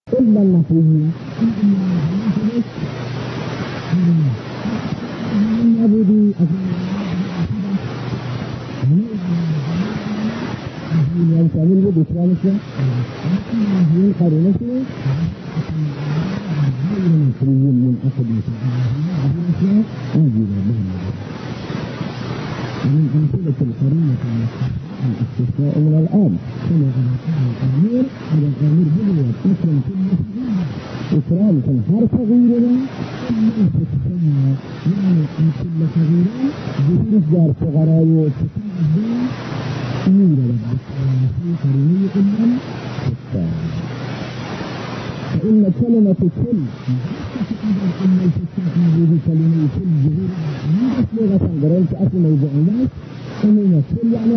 إلا النحويين نعبدي تعمل له بكرامته هي قرينته المصريين من أحد الأشياء موجودة بهم من أمثلة القرينة الاستثناء من الآن كما الأمير على الأمير بلوى تسلم كل إكرام هر صغيرنا يعني كل صغيرة بسرس دار صغراء وتسلم يولد في قرينية الأم فإن كلمة كل إن الفتاة موجودة كلمة كل ظهور ما أصلغة قرأت أصل موضوع الناس كلمة كل يعني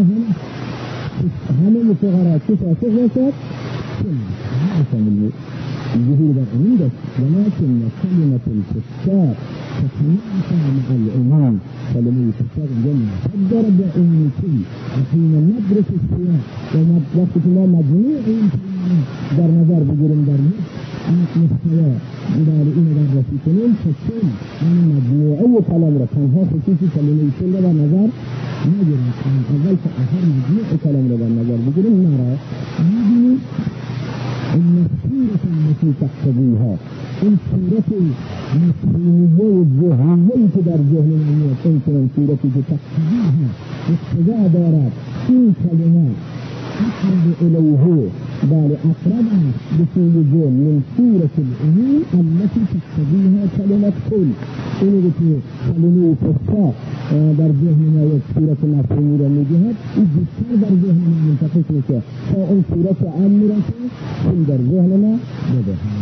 هم صغراء كفا صغرت كل ما أصل الظهور عندك ولكن كلمة الفتاة تتناسب مع العموم كلمة الفتاة جمع فالضرب إن كل وحين ندرس السياق وقت ما مجموع الكلمات در نظر بگیریم در مستوى مدارئین در رسی کنیم فکر من مجموعه کلام را تنها خصوصی کلمه کل را در نظر نگیریم اول که آخر مجموع کلام را در نظر بگیریم نرا میبینیم این صورت التي تقتضیها این صورت مفهومیه و ذهنیه‌ای که در ذهن من میاد این صورتی که تقتضیها اقتضا دارد این کلمات أقرب إليه بل أقرب بسوء جون من سورة الأمين التي تقتضيها كلمة كل إنه بسوء كلمة فساق در ذهننا سورة مفهومة مجهد إجتار در ذهننا منتقص لك فإن سورة عامرة كل در ذهننا بذهننا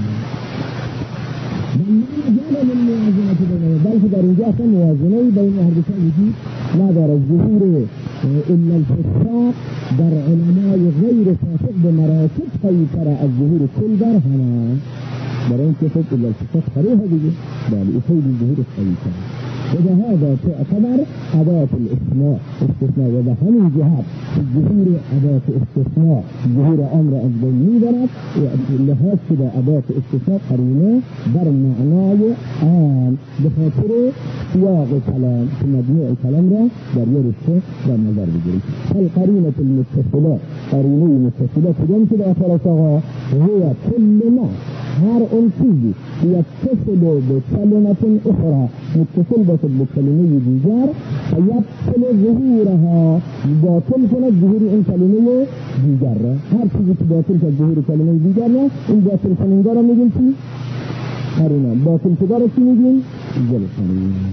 بل ما جعل من موازنة بينه بل در إنجاح موازنة بين هربسان وجود لا در الظهور إلا الفساق در علماء غير فاسق بمراتب قيسر الظهور كل درهما برين كفت إلا الفساق خريها بجي بل إفيد الظهور القيسر وده هذا تعتبر أداة استثناء وده هم الجهاد الظهور أداة استثناء ظهور أمر أجبني درات لهذا كده أداة استثناء قرينة در معناه آن بخاطر سياق الكلام في مجموع الكلام را در يرسه در نظر بجري فالقرينة المتصلة قرينة المتصلة كدام كده أفرسها هي كل ما هر أنسيجي يتصل بكلمة أخرى متصل بكلمة ديجار فيبطل ظهورها باطل كانت ظهور إن كلمة ديجار هر چیزی که باطل كانت ظهور كلمة ديجار این باطل کننده را میگیم چی؟ قرینه باطل شده را چی میگیم؟ قرینه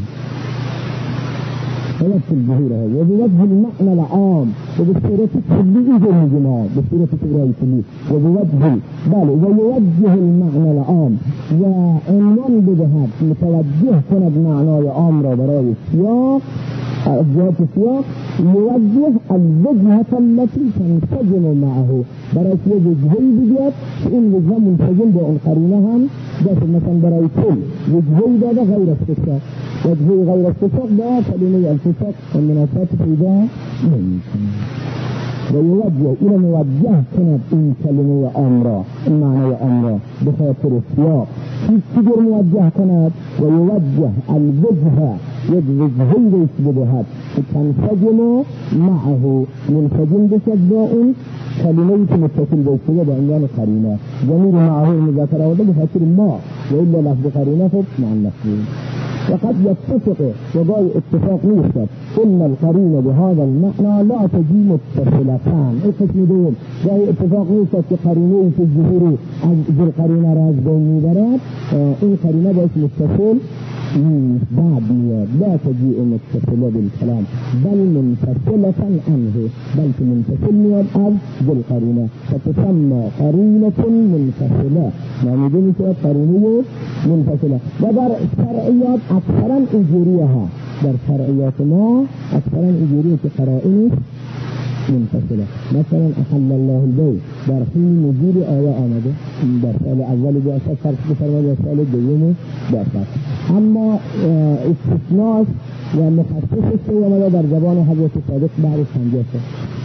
فيبطل ظهورها وبوجه المعنى العام وبالصورة الكلية الجماع بالصورة الكلية وبوجه بل ويوجه المعنى العام وعنوان بجهات متوجه كند معنى عام را برای السياق جهة السياق يوجه الوجهة التي تنسجم معه برای وجهي بجهات إن وجهة منسجم بأن قرينها جاءت مثلا برای كل وجهي ده غير استثناء وجهي غير استثناء ده كلمة الفسق والمناسبات فإذا ممكن ويوجه إلى موجه كانت إن كلمة أمرا المعنى أمرا بخاطر السياق في كبير موجه كانت ويوجه الوجهة وجهي بيسببها تنسجم معه منسجم بشداء كلمة متصل بيسبب بعنوان قرينة جميل معه المذاكرة وده بخاطر ما وإلا لفظ قرينة مع النفسين وقد يتفق وضعي اتفاق نوسط إن القرينة بهذا المعنى لا تجي متصلتان القسم دول وضعي اتفاق نوسط كقرينة في الظهور ذي القرينة راز بيني برات إن قرينة بس متصل بعد مياد لا تجيء متصلة بالكلام بل منفصلة عنه بل منفصل مياد بالقرينة فتسمى قرينة منفصلة يعني دي قرينة منفصلة ودر شرعيات أكثرا إجوريها در شرعيات ما أكثرا إجورية قرائن منفصلة مثلا أحل الله البيع در حين نزول آية آمده در سؤال أول بأساس فرق بفرما در سؤال دوم بأساس أما استثناء ومخصص السيوم در زبان حضرت صادق بعد 50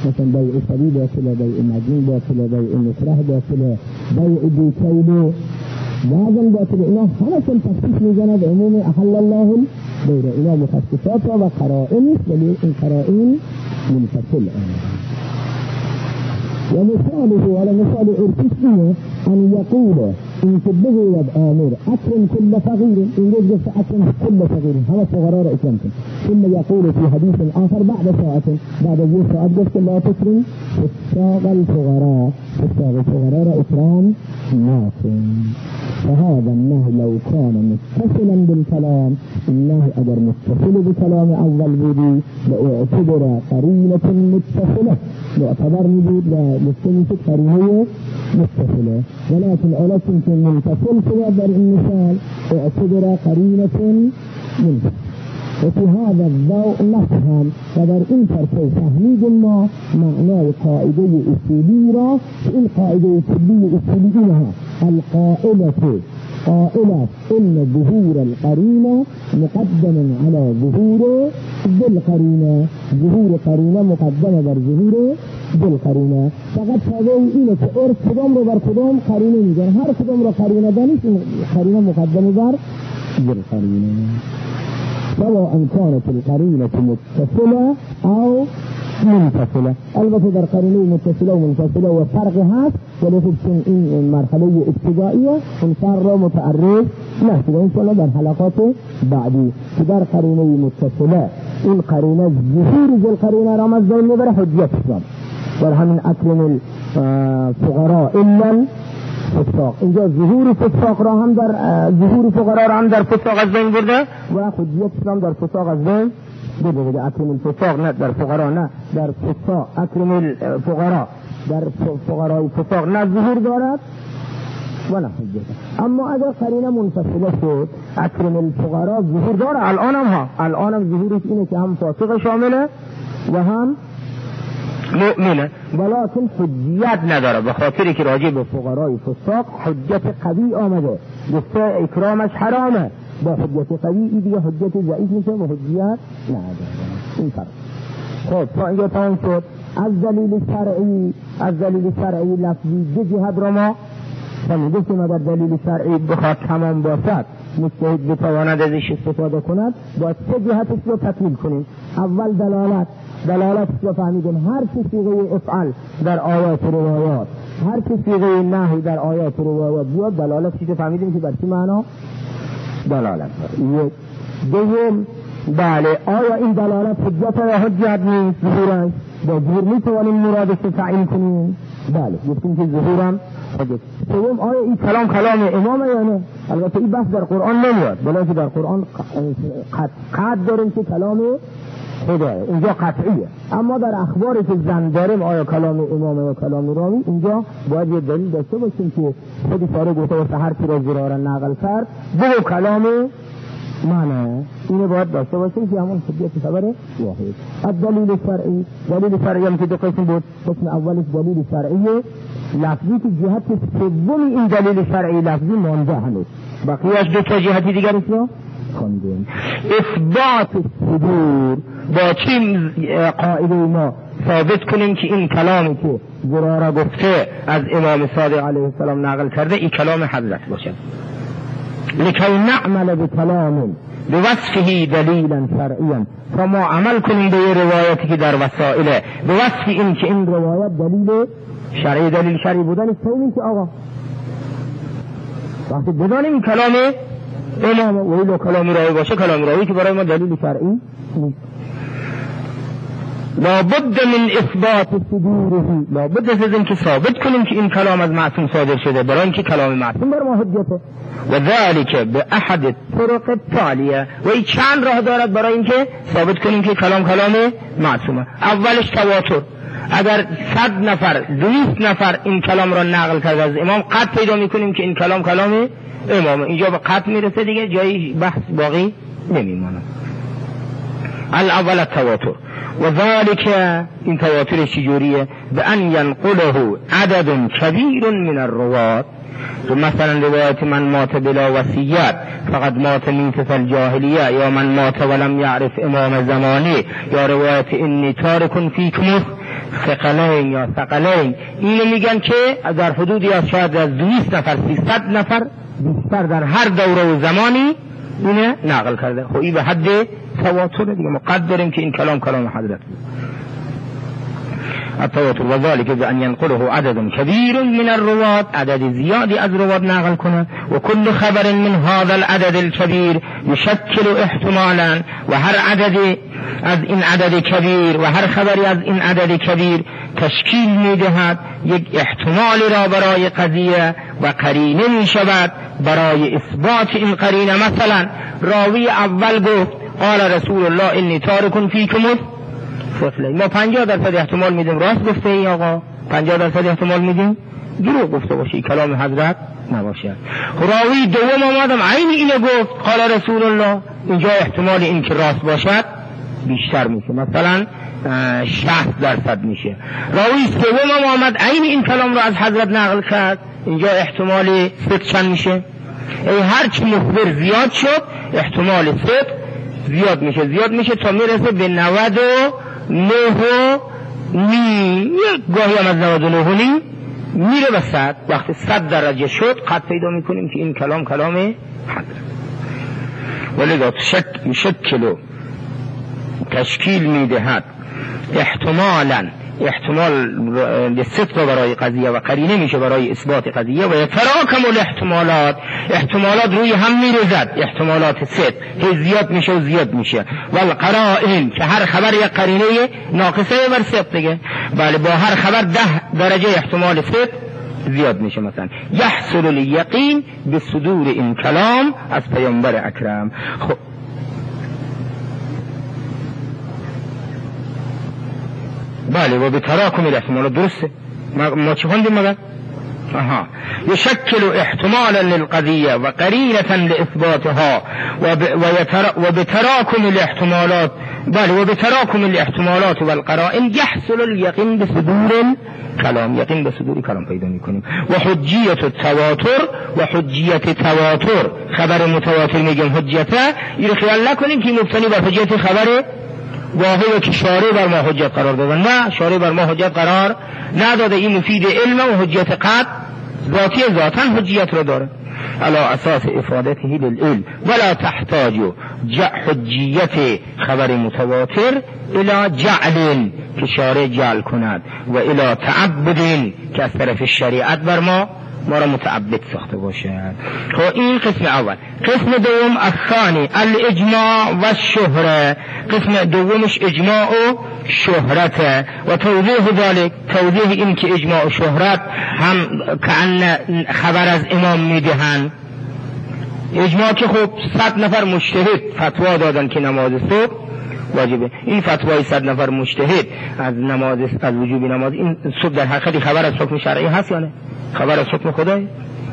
مثلا بیع سری باطله، بیع مجنون باطله، بیع مکره باطله، بیع بیکیل لازم باطله. اینا همشون تخصیص میزنه به عموم احل الله البیع. اینا مخصصات و قرائن است، ولی این قرائن منفصل ومثاله على مثال ارتسيه أن يقول إن كبه والآمر أكرم كل فقير، إن يجب أكرم كل فقير، هذا فقراء إكرامكم. ثم يقول في حديث آخر بعد ساعة بعد ذي ساعة قلت لا تكرم فساق الفقراء إكرام الناس. فهذا النهي لو كان متصلا بالكلام، النهي أجر متصل بكلام أول بودي لأعتبر قرينة متصلة، لأعتبر نجود لستنسك قرينية متصلة، ولكن أولكم منفصل في در المثال اعتبر قرينة منفصلة. وفي هذا الضوء نفهم ودر این فرق تحمید ما معنای قاعده اصولی را که این قاعده طبی اصولی اینها قائلة ان ظهور القرينة مقدم على ظهور بالقرينة، ظهور قرينة مقدمه بر ظهور بالقرينة. فقط فضای اینه که کدام رو بر کدام قرینه میگن، هر کدام رو قرینه دانست قرینه مقدمه بر بالقرينة، سواء كانت القرينة متصلة أو منفصلة. البته در قرینه متصله و منفصله و فرق هست، ولی خب این مرحله ابتدائیه این فرق را متعرض نشده انشاءالله در حلقات بعدی که در قرینه متصله این قرینه ظهور ذل قرینه را مزدین میبره حجیت شد. در همین اکرم الفقراء الا فساق، اینجا ظهور فساق را هم در ظهور فقراء را هم در فساق از بین برده و حجیت اسلام در فساق از بین برده. اکرم الفساق نه در فقراء، نه در فساق اکرم الفقراء در فقراء فساق نه ظهور دارد و نه حجیت. اما اگر قرینه منفصله شد اکرم الفقراء ظهور داره. الان هم ظهورش اینه که هم فاسق شامله و هم مؤمنه، ولكن حجیت نداره، به خاطری که راجع به فقرای فساق حجت قوی آمده، گفته اکرامش حرامه، با حجت قوی این دیگه حجت ضعیف میشه و حجیت نداره. این فرق. خب تا اینجا تمام شد. از دلیل شرعی لفظی دو جهت را ما فهمیده که در دلیل شرعی بخواد تمام باشد مجتهد بتواند ازش استفاده کند، باید سه جهتش رو تکمیل کنیم. اول دلالت رو فهمیدیم، هر چی صیغه افعل در آیات روایات، هر چی صیغه نهی در آیات روایات بیاد دلالت رو فهمیدیم که بر چی معنا دلالت داره. دوم بله آیا این دلالت حجت یا حجت نیست؟ ظهورش با ظهور میتوانیم مرادش رو تعیین کنیم؟ بله گفتیم که ظهورم حجت. دوم آیا این کلام امامه یا نه؟ البته این بحث در قرآن نمیاد، بلکه در قرآن قطع داریم که کلام خداه، اینجا قطعیه. اما در اخباری که زن داریم آیا کلام امامه یا کلام راوی، اینجا باید یه دلیل داشته باشیم که خودی ساره گفته و هر کی را زرارا نقل کرد به کلام معنی، اینه باید داشته باشیم که همون حجت خبر واحد. دلیل شرعی هم که دو قسم بود، قسم اولش دلیل شرعیه لفظی که جهت سوم این دلیل شرعی لفظی مانده هنوز، بقیهش دو تا جهتی دیگرش رو خوندیم. اثبات صدور با چین قاعده ما ثابت کنیم که این کلامی که زراره گفته از امام صادق علیه السلام نقل کرده این کلام حضرت باشد. لکی نعمل بکلام بوصفه دلیلا شرعیا، تا ما عمل کنیم به یه روایتی که در وسائله به وصف این که این روایت دلیل شرعی بودن استویم که آقا وقتی بدانیم این کلام امام و ایلو کلامی راوی باشه، کلامی راوی که برای ما دلیل شرعی نیست. لابد من اثبات صدوره، لابد از این که ثابت کنیم که این کلام از معصوم صادر شده، برای اینکه کلام معصوم بر ما حجته. و ذلك به احد الطرق التاليه، و این چند راه دارد برای اینکه ثابت کنیم که کلام معصومه. اولش تواتر، اگر 100 نفر 200 نفر این کلام را نقل کرده از امام، قطع پیدا میکنیم که این کلام امامه. اینجا به قطع میرسه دیگه، جایی بحث باقی نمیمونه. الاول التواتر، و ذلك این تواتر چجوریه؟ به ان ینقله عدد کبیر من الروات. تو مثلا روایت من مات بلا وصیت فقط مات میتة الجاهلیه، یا من مات ولم یعرف امام زمانی، یا روایت انی تارک فیکم ثقلین یا ثقلین، اینو میگن که در حدودی از شاید از 200 نفر 300 نفر بیشتر در هر دوره و زمانی اینه نقل کرده. خب این به حد تواتر دیگه، ما قد داریم که این کلام حضرت التواتر و ذلك بأن ينقله عدد كبير من الرواد، عدد زیادی از رواد نقل کنه. و كل خبر من هذا العدد الكبير يشكل احتمالا، و هر عدد از این عدد کبیر و هر خبری از این عدد کبیر تشکیل میدهد یک احتمالی را برای قضیه و قرینه می شود برای اثبات این قرینه. مثلا راوی اول گفت قال رسول الله انی تارک فیکم الطفلین، ما 50% احتمال میدیم راست گفته ای آقا، 50% احتمال میدیم دروغ گفته باشی، کلام حضرت نباشه. راوی دوم آمدم عین اینو گفت قال رسول الله، اینجا احتمال این که راست باشد بیشتر میشه، مثلا 60% میشه. راوی سوم آمد عین این کلام رو از حضرت نقل کرد، اینجا احتمال صدق چند میشه؟ ای هرچی مخبر زیاد شد احتمال صدق زیاد میشه تا میرسه به 99 گاهی هم از 99 میره به 100. وقتی 100 درجه شد قد پیدا میکنیم که این کلام حضرت. ولذا یشکل تشکیل میدهد احتمال للصدق برای قضیه و قرینه میشه برای اثبات قضیه. و یتراکم احتمالات روی هم میرزد، احتمالات صدق زیاد میشه و القرائن که هر خبر یک قرینه ناقصه بر صدق دیگه، بله با هر خبر 10 درجه احتمال صدق زیاد میشه. مثلا یحصل الیقین به صدور این کلام از پیامبر اکرم. خب بله و به تراکم الاحتمال، درسته ما چه خوندیم مگر؟ یشکل احتمالا للقضیه و قرینة لاثباتها و به تراکم الاحتمالات، بله و به تراکم الاحتمالات و القرائن یحصل الیقین به صدور کلام، یقین به صدور کلام پیدا میکنیم. و حجیت التواتر و حجیت تواتر، خبر متواتر میگیم حجته، این خیال نکنیم که مبتنی بر حجیت خبر واقعی که شارع بر ما حجت قرار دادن، نه شارع بر ما حجت قرار نداده، این مفید علم و حجت قطع ذاتا حجیت رو داره علی اساس افادته للعلم. ولا تحتاج حجیت خبر متواتر الى جعل که شارع جعل کند و الى تعبد که از طرف شریعت بر ما را متعبد ساخته باشد. خب این قسم اول. قسم دوم الثانی الاجماع و الشهره، قسم دومش اجماع و شهرت. و توضیح ذلك، توضیح این که اجماع و شهرت هم کأن خبر از امام میدهن. اجماع که خب 100 نفر مجتهد فتوا دادن که نماز صبح واجبه، این فتوای 100 نفر مجتهد از وجوب نماز، این صبح در حقیقت خبر از حکم شرعی هست یا نه؟ خبر از حکم خدای.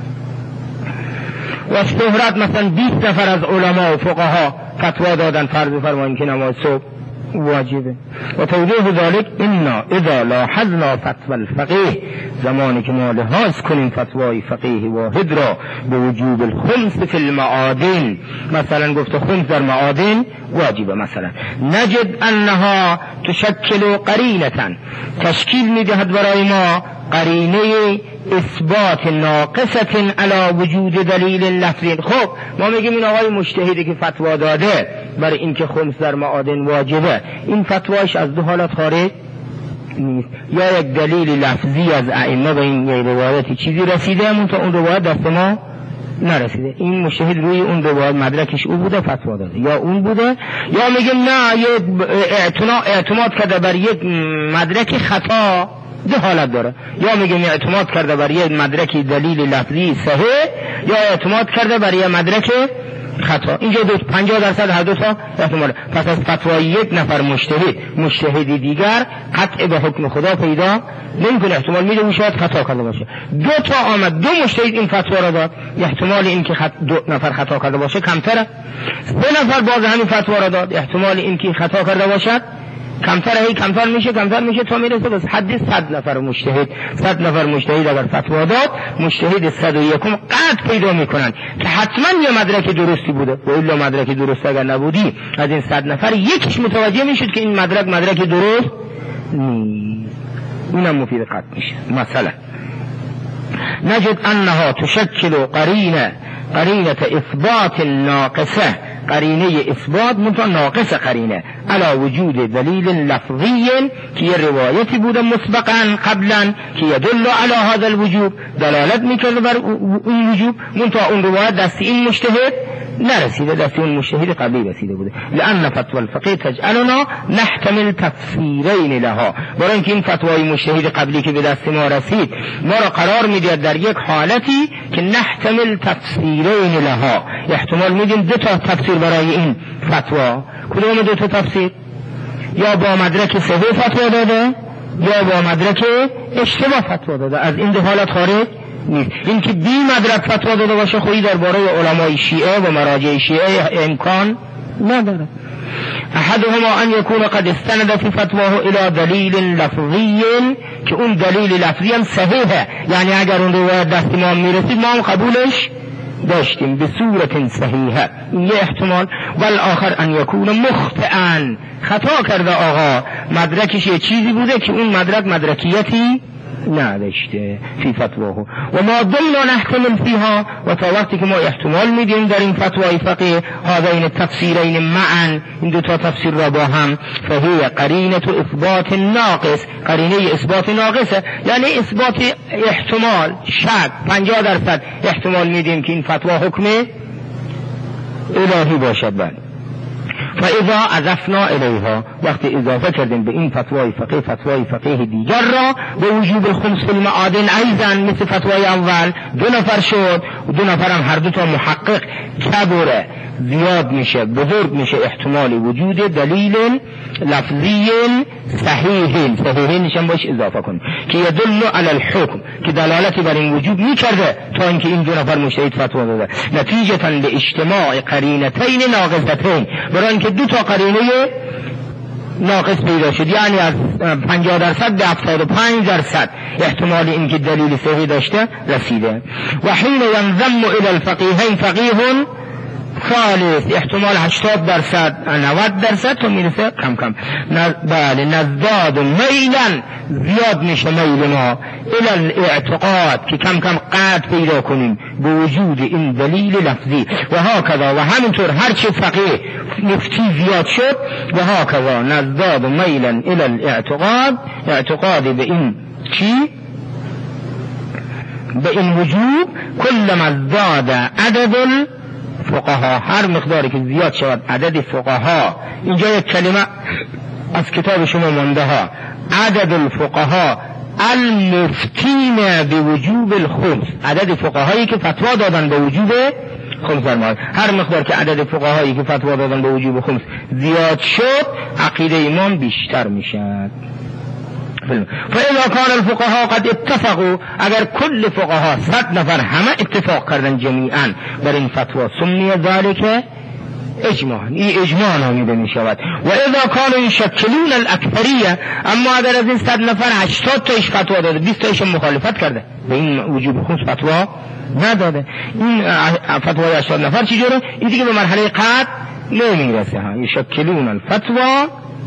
و شهرت مثلا 20 نفر از علما و فقها فتوا دادن فرض فرماییم که نماز صبح واجبه. و توضیح ذلك انا اذا لاحظنا فتوى الفقيه، زمانی که ما لحاظ کنیم فتوای فقیه واحد را به وجوب الخمس فی المعادن، مثلا گفته خمس در معادن واجبه، مثلا نجد انها تشکل قرینه، تشکیل میدهد برای ما قرینه اثبات ناقصه علی وجود دلیل لفظی. خب ما میگیم این آقای مجتهدی که فتوا داده برای اینکه خمس در معادن واجبه، این فتواش از دو حالت خارج نیست، یا یک دلیل لفظی از ائمه به این روایتی چیزی رسیده اون تا اون روایت دست ما نرسیده، این مجتهد روی اون روایت مدرکش او بوده فتوا داده، یا اون بوده، یا میگیم نه اعتماد کرده بر یک مدرک خطا، دو حالت داره، یا میگیم اعتماد کرده بر یک مدرک دلیل لفظی صحیح، یا اعتماد کرده بر یک مدرک خطا. اینجا 50% هر دو تا احتماله. پس از فتوای یک نفر مجتهدی دیگر قطع به حکم خدا پیدا نمیکنه، احتمال میده او شاید خطا کرده باشه. دو تا آمد دو مجتهد این فتوا را داد، احتمال این که دو نفر خطا کرده باشه کمتره. 3 نفر باز همین فتوا را داد، احتمال این که خطا کرده باشد کمتر میشه تا میرسه به حد 100 نفر مجتهد. 100 نفر مجتهد اگر فتوا داد، مجتهد 101 قطع پیدا میکنن که حتما یه مدرک درستی بوده، و الا مدرک درست اگر نبودی از این 100 نفر یکیش متوجه میشد که این مدرک درست نیست. اینم مفید قطع میشه. مثلا نجد انها تشکل قرینه اثبات ناقصه، قرینه اثبات منتها ناقص قرینه علی وجود دلیل لفظی که یه روایتی بوده مسبقا قبلا که یدل علی هذا الوجوب، دلالت میکنه بر این وجوب، منتها اون روایت دست این مجتهد نرسیده، دست اون مجتهد قبلی رسیده بوده. لأن فتوى الفقيه تجعلنا نحتمل تفسیرین لها، برای اینکه این فتوای مجتهد قبلی که به دست ما رسید ما را قرار میده در یک حالتی که نحتمل تفسیرین لها، احتمال میدیم دو تا تفسیر برای این فتوا. کدوم دو تا تفسیر؟ یا با مدرک صحیح فتوا داده یا با مدرک اشتباه فتوا داده، از این دو حالت خارج نیست. این که بی مدرک فتوا داده باشه خویی درباره علمای شیعه و مراجع شیعه امکان نداره. احدهما ان یکون قد استند فی فتواه الى دلیل لفظی، که اون دلیل لفظی هم صحیحه، یعنی اگر اون روایت دست ما میرسید ما هم قبولش داشتیم به صورت صحیحه، این یه احتمال. والآخر ان یکون مخطئا، خطا کرده آقا، مدرکش یه چیزی بوده که اون مدرک مدرکیتی نداشته فی فتواه و ما دلنا نحتمل فیها، و تا وقتی که ما احتمال میدیم در این فتوای فقیه هذین التفسیرین معا، این دو تا تفسیر را با هم، فهی قرینه اثبات ناقص، قرینه اثبات ناقصه، یعنی اثبات احتمال شک 50% احتمال میدیم که این فتوا حکم الهی باشد. بله فاذا اضفنا الیها، وقتی اضافه کردیم به این فتوای فقیه دیگر را به وجوب الخمس فی المعادن ایضا مثل فتوای اول، دو نفر شد و دو نفر هم هر دو تا محقق کبره، زیاد میشه، بزرگ میشه احتمال وجود دلیل لفظی صحیح نشان باش اضافه کن که یدل علی الحکم، که دلالتی بر این وجود میکرده تا اینکه این دو نفر مجتهد فتوا داده، نتیجتا لاجتماع قرینتین ناقصتین، برای اینکه دو تا قرینه ناقص پیدا شد، یعنی از 50% به 75% احتمال اینکه دلیل صحیح داشته رسیده. و حین ینضم الی الفقیهین فقیه ثالث، احتمال 80% 90% تو میرسه کم کم. بله نزداد میلا، زیاد میشه میل ما الی الاعتقاد، که کم کم قطع پیدا کنیم به وجود این دلیل لفظی. و هاکذا، و همینطور هرچی فقیه مفتی زیاد شد، و هاکذا نزداد میلا الی الاعتقاد، اعتقاد به این چی؟ به این وجود. کلما ازداد عدد فقها، هر مقداری که زیاد شود عدد فقها، اینجا یک کلمه از کتاب شما مانده ها، عدد الفقها المفتین به وجوب الخمس، عدد فقهایی که فتوا دادن به وجوب خمس فرمایید. هر مقدار که عدد فقهایی که فتوا دادن به وجوب خمس زیاد شد، عقیده ایمان بیشتر میشد. فاذا كان الفقهاء قد اتفقوا، اگر کل فقها 100 نفر همه اتفاق کردن جمیعا بر این فتوا، سمی ذلك اجماع، این اجماع نامیده می شود. و اذا كانوا يشكلون الاکثریه، اما اگر از این 100 نفر 80 تایش فتوا داده، 20 تایش مخالفت کرده به این وجوب خمس فتوا نداده، این فتوای 80 نفر چجوره؟ این دیگه به مرحله قطع نمیرسه. ها يشكلون الفتوا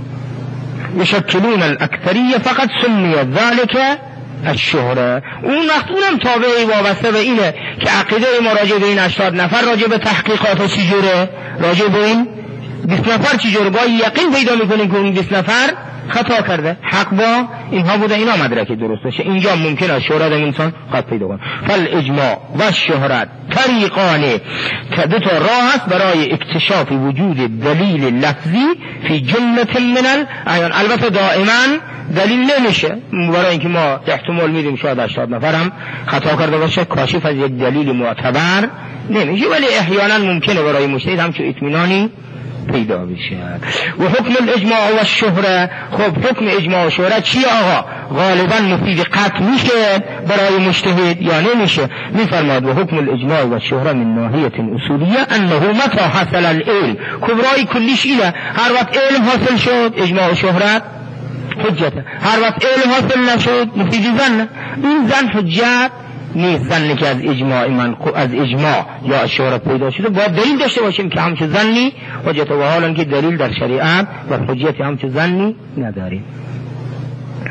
يشكلون الاکثریه فقط سمی ذلك الشهره. اون وقت اونم تابعی وابسته به اینه که عقیده ما راجع به این 80 نفر، راجع به تحقیقات چجوره، راجع به این 20 نفر چجوره، با یقین پیدا میکنیم که اون 20 نفر خطا کرده، حق با اینها بوده، اینا مدرکی درست باشه. اینجا ممکن است شهرت انسان قد پیدا کنه. فالاجماع و شهرت طریقانه، که دو تا راه است برای اکتشاف وجود دلیل لفظی فی جمله من الاعیان. البته دائما دلیل نمیشه، برای اینکه ما احتمال میدیم شاید 80 نفر هم خطا کرده باشه، کاشف از یک دلیل معتبر نمیشه، ولی احیانا ممکنه برای مجتهد همچون اطمینانی پیدا بشه. و حکم الاجماع و الشهره، خب حکم اجماع و شهره چیه آقا؟ غالبا مفید قطع میشه برای مجتهد یا نمیشه؟ میفرماد و حکم الاجماع و الشهره من ناحیه اصولیه انه متى حصل العلم، کبرای کلیش اینه، هر وقت علم حاصل شد اجماع و شهرت حجته، هر وقت علم حاصل نشد مفید زن، این زن حجت نیست. زنی که از اجماع یا از شهرت پیدا شده باید دلیل داشته باشیم که همچه زنی حجت، و حالا که دلیل در شریعت و حجت همچه زنی نداریم.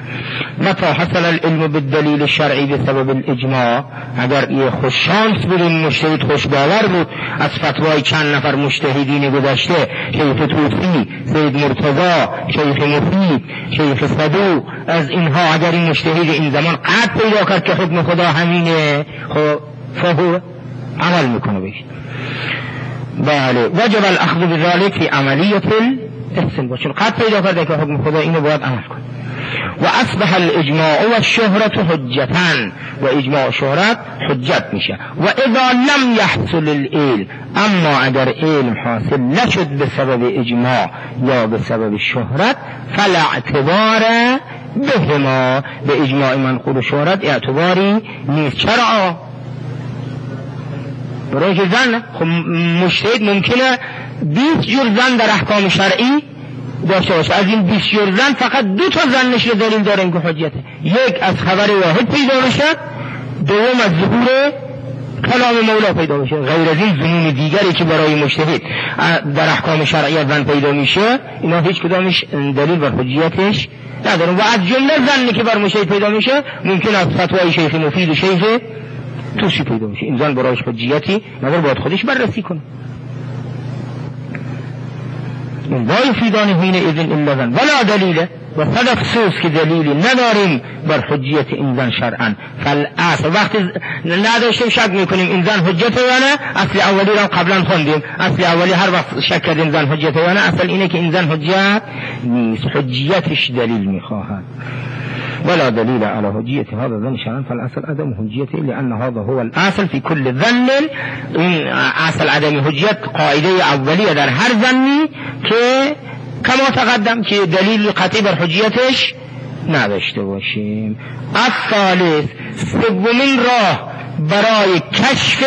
متى حصل العلم بالدلیل شرعی بسبب الاجماع، اگر یه خوششانس بود این مجتهد خوشباور بود از فتوای چند نفر مجتهدین گذشته، شیخ طوسی، سید مرتضی، شیخ مفید، شیخ صدوق، از اینها اگر این مجتهد این زمان قطع پیدا کرد که حکم خدا همینه، خب فهو عمل میکنه بهش. بله وجب الاخذ بذلك في عملیه الاستنباط، چون قطع پیدا کرده که حکم خدا اینو باید عمل کنه. و اصبح الاجماع و الشهرت حجتن، و اجماع و شهرت حجت میشه. و اذا لم يحصل العلم، اما اگر علم حاصل نشد به سبب اجماع یا به سبب شهرت، فلا اعتبار بهما، به اجماع منقول و شهرت اعتباری نیست. چرا؟ برای که زن خب مجتهد ممکنه 20 جور زن در احکام شرعی داشته باشه، از این 20 جور زن فقط 2 تا زن نشده دلیل داره که حجته، یک از خبر واحد پیدا بشه، دوم از ظهور کلام مولا پیدا بشه. غیر از این ظنون دیگری که برای مجتهد در احکام شرعی زن پیدا میشه، اینا هیچ کدامش دلیل بر حجیتش نداره. و از جمله زنی که بر مجتهد پیدا میشه ممکن از فتوای شیخ مفید و شیخ توسی پیدا میشه، این زن برایش حجیتی نداره، باید خودش بررسی کنه. لا یفیدان حین اذن الا ظن ولا دلیل، و صد افسوس که دلیلی نداریم بر حجیت این زن شرعا. فالاصل وقتی نداشتیم شک میکنیم این زن حجته یا نه، اصل اولی را قبلا خوندیم، اصل اولی هر وقت شک کردیم زن حجته یا نه، اصل اینه که این زن حجت نیست، حجیتش دلیل میخواهد. ولا دليل على حجية هذا الظن شرعا، فالأصل عدم حجيته، لأن هذا هو الأصل في كل ظن. أصل عدم حجية قاعدة أولية در هر ظنی که كما تقدم که دلیل قطعی بر حجیتش نداشته باشیم. الثالث، سومین راه برای کشف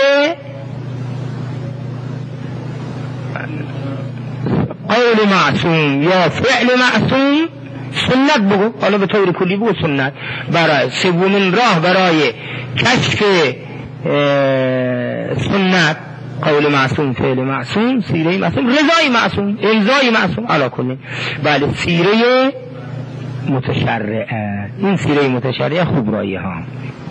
قول معصوم یا فعل معصوم، سنت بگو، حالا به طور کلی بگو سنت، برای سومین راه برای کشف سنت، قول معصوم، فعل معصوم، سیره معصوم، رضای معصوم، امضای معصوم، علا کلی. بله سیره متشرعه، این سیره متشرعه خوب رایه ها.